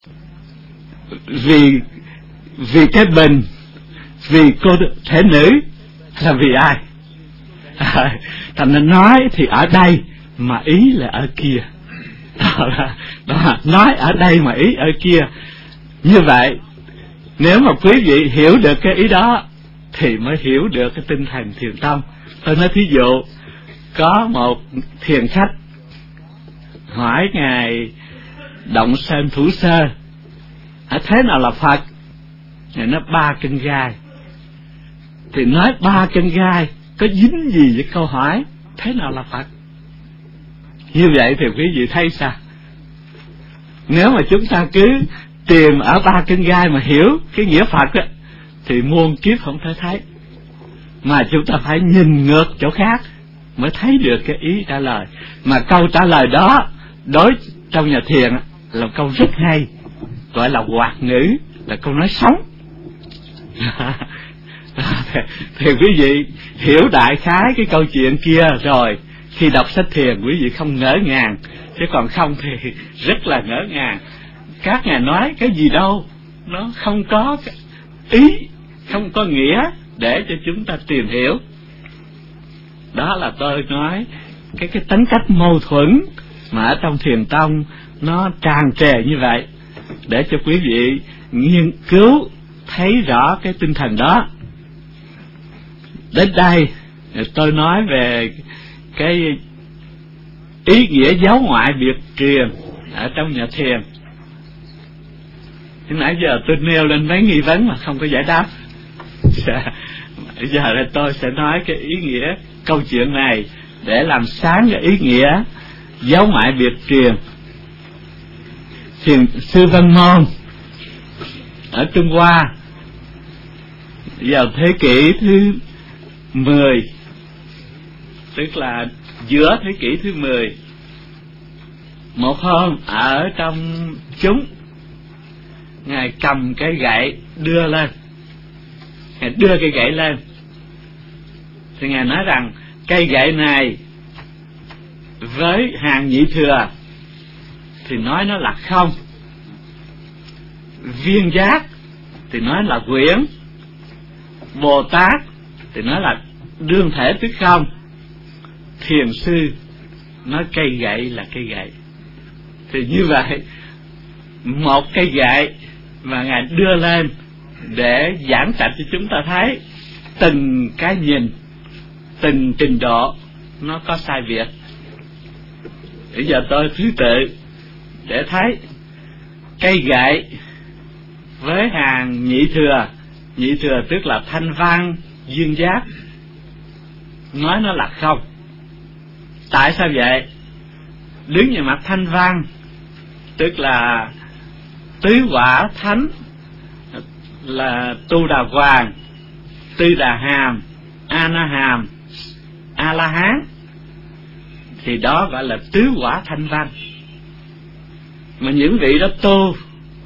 Vì cái bình, vì cô thể nữ, là vì ai? Thành nên nói thì ở đây mà ý là ở kia. Đó, nói ở đây mà ý ở kia. Như vậy nếu mà quý vị hiểu được cái ý đó thì mới hiểu được cái tinh thần thiền tông. Tôi nói thí dụ, có một thiền khách hỏi ngài Động Sơn Thủ Sơ, thế nào là Phật? Ngài nói 3 chân gai. Thì nói 3 chân gai có dính gì với câu hỏi thế nào là Phật? Như vậy thì quý vị thấy sao? Nếu mà chúng ta cứ tìm ở 3 chân gai mà hiểu cái nghĩa Phật á, thì muôn kiếp không thể thấy. Mà chúng ta phải nhìn ngược chỗ khác mới thấy được cái ý trả lời. Mà câu trả lời đó đối trong nhà thiền là câu rất hay, gọi là hoạt ngữ, là câu nói sống. Thì quý vị hiểu đại khái cái câu chuyện kia rồi, khi đọc sách thiền quý vị không ngỡ ngàng, chứ còn không thì rất là ngỡ ngàng. Các ngài nói cái gì đâu, nó không có ý, không có nghĩa để cho chúng ta tìm hiểu. Đó là tôi nói cái tính cách mâu thuẫn mà ở trong thiền tông nó tràn trề như vậy, để cho quý vị nghiên cứu thấy rõ cái tinh thần đó. Đến đây tôi nói về cái ý nghĩa giáo ngoại biệt truyền ở trong nhà thiền. Thì nãy giờ tôi nêu lên mấy nghi vấn mà không có giải đáp. Bây giờ tôi sẽ nói cái ý nghĩa câu chuyện này để làm sáng cái ý nghĩa giáo ngoại biệt truyền. Thiền sư Văn Môn ở Trung Hoa vào thế kỷ thứ 10, tức là giữa thế kỷ thứ 10, một hôm ở trong chúng, ngài cầm cái gậy đưa lên, ngài đưa cái gậy lên, thì ngài nói rằng cây gậy này với hàng nhị thừa thì nói nó là không, viên giác thì nói là quyển, Bồ Tát thì nói là đương thể tức không, thiền sư nói cây gậy là cây gậy. Thì như vậy một cây gậy mà ngài đưa lên để giảng trạch cho chúng ta thấy từng cái nhìn, từng trình độ nó có sai biệt. Bây giờ tôi thứ tự để thấy cây gậy với hàng nhị thừa tức là thanh văn, duyên giác, nói nó là không. Tại sao vậy? Đứng về mặt thanh văn tức là tứ quả thánh, là Tu Đà Hoàng, Tư Đà Hàm, A Na Hàm, A La Hán, thì đó gọi là tứ quả thanh văn. Mà những vị đó tu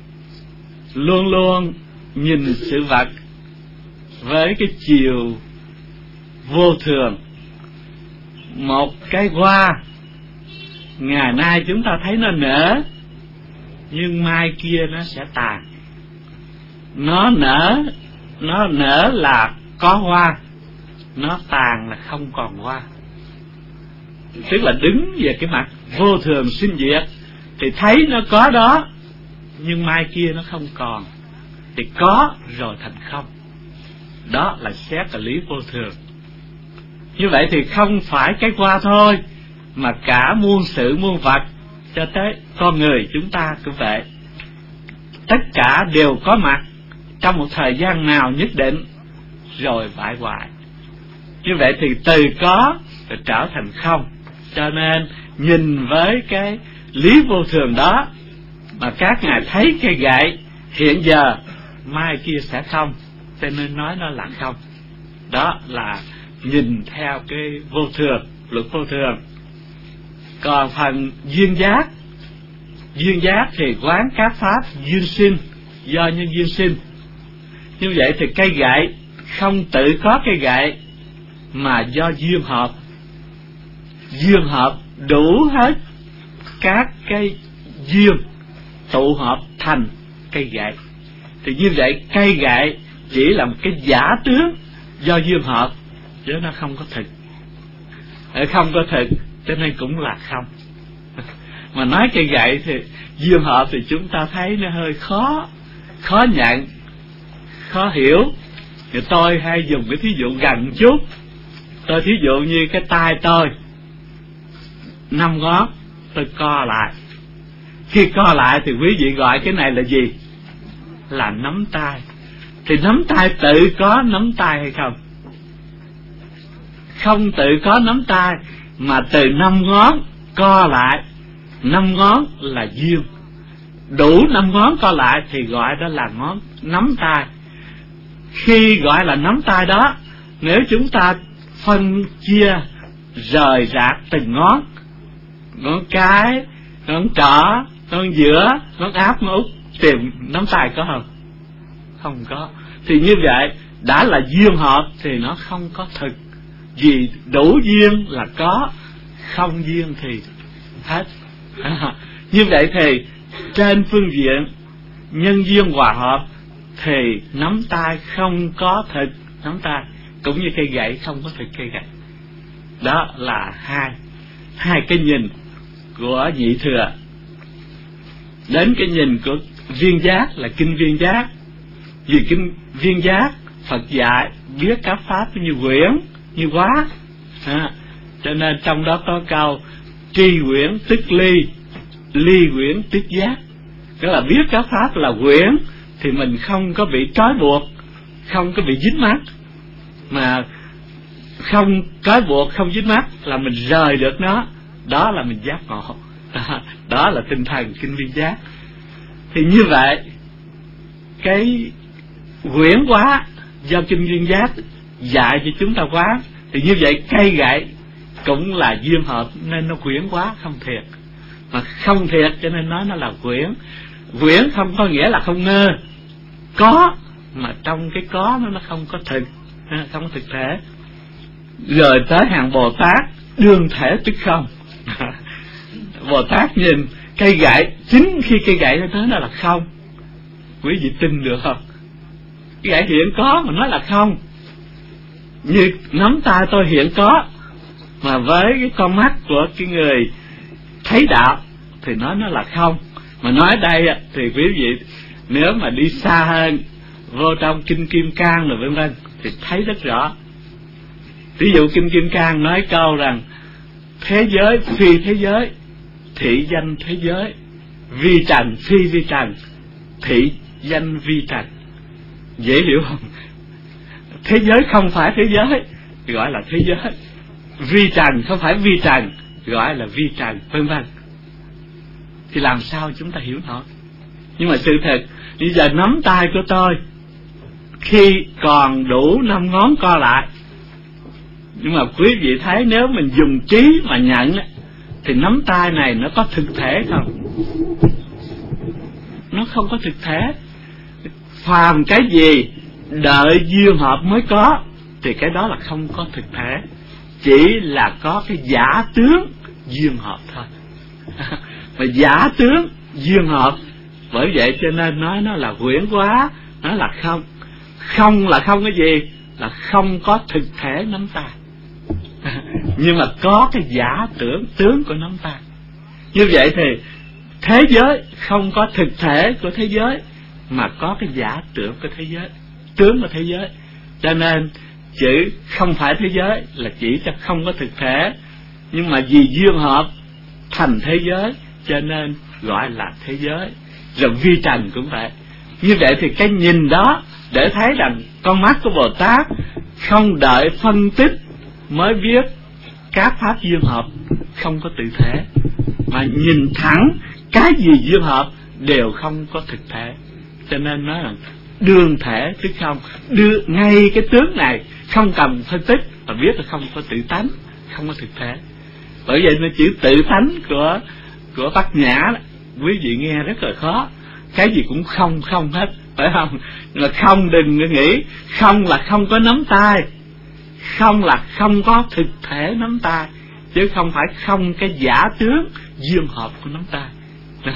luôn luôn nhìn sự vật với cái chiều vô thường. Một cái hoa ngày nay chúng ta thấy nó nở, nhưng mai kia nó sẽ tàn. Nó nở là có hoa, nó tàn là không còn hoa. Tức là đứng về cái mặt vô thường sinh diệt thì thấy nó có đó, nhưng mai kia nó không còn, thì có rồi thành không. Đó là xét cái lý vô thường. Như vậy thì không phải cái hoa thôi, mà cả muôn sự muôn vật, cho tới con người chúng ta cũng vậy. Tất cả đều có mặt trong một thời gian nào nhất định rồi bại hoại. Như vậy thì từ có rồi trở thành không. Cho nên nhìn với cái lý vô thường đó mà các ngài thấy cây gậy hiện giờ mai kia sẽ không, cho nên nói nó là không. Đó là nhìn theo cái vô thường, luật vô thường. Còn phần duyên giác thì quán các pháp duyên sinh, do nhân duyên sinh. Như vậy thì cây gậy không tự có cây gậy, mà do duyên hợp đủ hết các cái duyên tụ hợp thành cây gậy. Thì như vậy cây gậy chỉ là một cái giả tướng do duyên hợp, chứ nó không có thực. Không có thực cho nên cũng là không. Mà nói cây gậy thì duyên hợp thì chúng ta thấy nó hơi khó nhận, khó hiểu. Thì tôi hay dùng cái thí dụ gần chút. Tôi thí dụ như cái tay tôi 5 ngón tôi co lại. Khi co lại thì quý vị gọi cái này là gì? Là nắm tay. Thì nắm tay tự có nắm tay hay không? Không tự có nắm tay, mà từ 5 ngón co lại. 5 ngón là duyên. Đủ 5 ngón co lại thì gọi đó là ngón nắm tay. Khi gọi là nắm tay đó, nếu chúng ta phân chia rời rạc từng ngón, ngón cái, ngón trỏ, ngón giữa, ngón áp, ngón út, tìm nắm tay có không? Không có. Thì như vậy đã là duyên hợp thì nó không có thực. Vì đủ duyên là có, không duyên thì hết. Như vậy thì trên phương diện nhân duyên hòa hợp thì nắm tay không có thực nắm tay, cũng như cây gậy không có thực cây gậy. Đó là hai cái nhìn của nhị thừa. Đến cái nhìn của viên giác là kinh viên giác. Vì kinh viên giác Phật dạy biết các pháp như quyển, như hóa, cho nên trong đó có câu tri quyển tức ly, ly quyển tức giác. Tức là biết các pháp là quyển thì mình không có bị trói buộc, không có bị dính mắc. Mà không trói buộc, không dính mắc là mình rời được nó, đó là mình giác ngộ. Đó là tinh thần kinh viên giác. Thì như vậy cái quyển hóa do kinh viên giác dạy cho chúng ta quán, thì như vậy cây gậy cũng là duyên hợp nên nó quyển hóa không thiệt. Mà không thiệt cho nên nói nó là quyển. Quyển không có nghĩa là không ngơ, có, mà trong cái có nó không có thực, không có thực thể. Rồi tới hàng Bồ Tát đương thể tức không. Bồ Tát nhìn cây gậy, chính khi cây gậy nó nói là không. Quý vị tin được không? Cái gậy hiện có mà nói là không. Như nắm tay tôi hiện có, mà với cái con mắt của cái người thấy đạo thì nói nó là không. Mà nói đây thì quý vị nếu mà đi xa hơn, vô trong kinh Kim Cang rồi vân vân thì thấy rất rõ. Ví dụ kinh Kim Cang nói câu rằng thế giới phi thế giới, thị danh thế giới, vi trần phi vi trần, thị danh vi trần. Dễ hiểu không? Thế giới không phải thế giới gọi là thế giới, vi trần không phải vi trần gọi là vi trần, vân vân. Thì làm sao chúng ta hiểu nổi? Nhưng mà sự thật bây giờ nắm tay của tôi khi còn đủ 5 ngón co lại, nhưng mà quý vị thấy nếu mình dùng trí mà nhận thì nắm tay này nó có thực thể không? Nó không có thực thể. Phàm cái gì đợi duyên hợp mới có thì cái đó là không có thực thể, chỉ là có cái giả tướng duyên hợp thôi. Mà giả tướng duyên hợp, bởi vậy cho nên nói nó là huyễn hóa, nó là không. Không là không cái gì? Là không có thực thể nắm tay. Nhưng mà có cái giả tướng của nắm tay. Như vậy thì thế giới không có thực thể của thế giới, mà có cái giả tưởng của thế giới, tướng của thế giới. Cho nên chữ không phải thế giới là chỉ cho không có thực thể, nhưng mà vì duyên hợp thành thế giới cho nên gọi là thế giới. Rồi vi trần cũng vậy. Như vậy thì cái nhìn đó để thấy rằng con mắt của Bồ Tát không đợi phân tích mới biết các pháp duyên hợp không có tự thể, mà nhìn thẳng cái gì duyên hợp đều không có thực thể. Cho nên nói là đương thể tức không, đưa ngay cái tướng này không cần phân tích mà biết là không có tự tánh, không có thực thể. Bởi vậy nó chữ tự tánh của Bát Nhã quý vị nghe rất là khó. Cái gì cũng không hết, phải không? Mà không đừng nghĩ không là không có nắm tay, không là không có thực thể nắm tay, chứ không phải không cái giả tướng duyên hợp của nắm tay.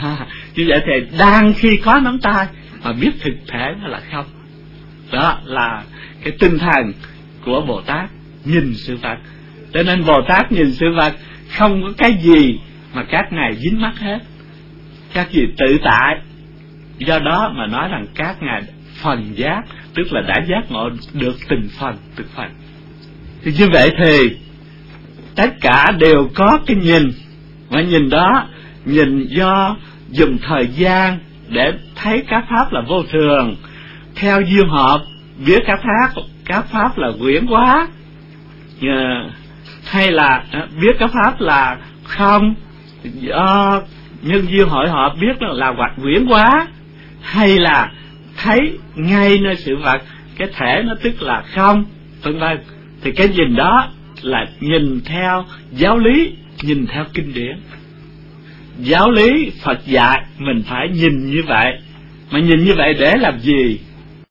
Như vậy thì đang khi có nắm tay mà biết thực thể nó là không. Đó là cái tinh thần của Bồ Tát nhìn sự vật. Cho nên Bồ Tát nhìn sự vật không có cái gì mà các ngài dính mắc hết, các gì tự tại. Do đó mà nói rằng các ngài phần giác, tức là đã giác ngộ được từng phần. Thì như vậy thì tất cả đều có cái nhìn, mà nhìn đó nhìn do dùng thời gian để thấy các pháp là vô thường, theo duyên hợp biết các pháp là quyển hóa, hay là biết các pháp là không, do nhân duyên hội hợp biết là hoặc quyển hóa, hay là thấy ngay nơi sự vật cái thể nó tức là không, vân vân. Thì cái nhìn đó là nhìn theo giáo lý, nhìn theo kinh điển. Giáo lý Phật dạy mình phải nhìn như vậy, mà nhìn như vậy để làm gì?